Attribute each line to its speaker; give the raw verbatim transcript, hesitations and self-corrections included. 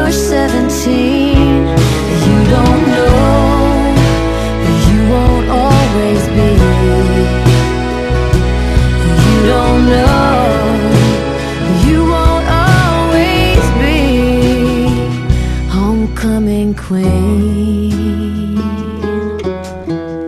Speaker 1: you're seventeen, you don't know, you won't always be. You don't know, you won't always be homecoming queen.